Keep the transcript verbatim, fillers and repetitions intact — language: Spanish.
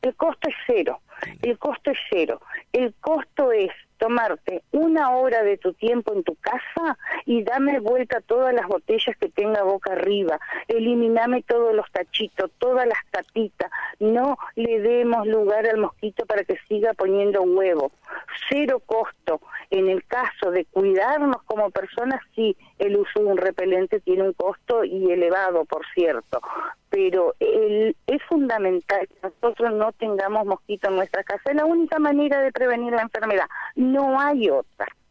El costo es cero, el costo es cero. El costo es tomarte una hora de tu tiempo en tu casa y dame vuelta todas las botellas que tenga boca arriba, eliminame todos los tachitos, todas las tapitas, no le demos lugar al mosquito para que siga poniendo huevo. Cero costo. En el caso de cuidarnos como personas, sí, el uso de un repelente tiene un costo y elevado, por cierto, pero el, es fundamental que nosotros no tengamos mosquitos en nuestra casa. Es la única manera de prevenir la enfermedad, no hay otra.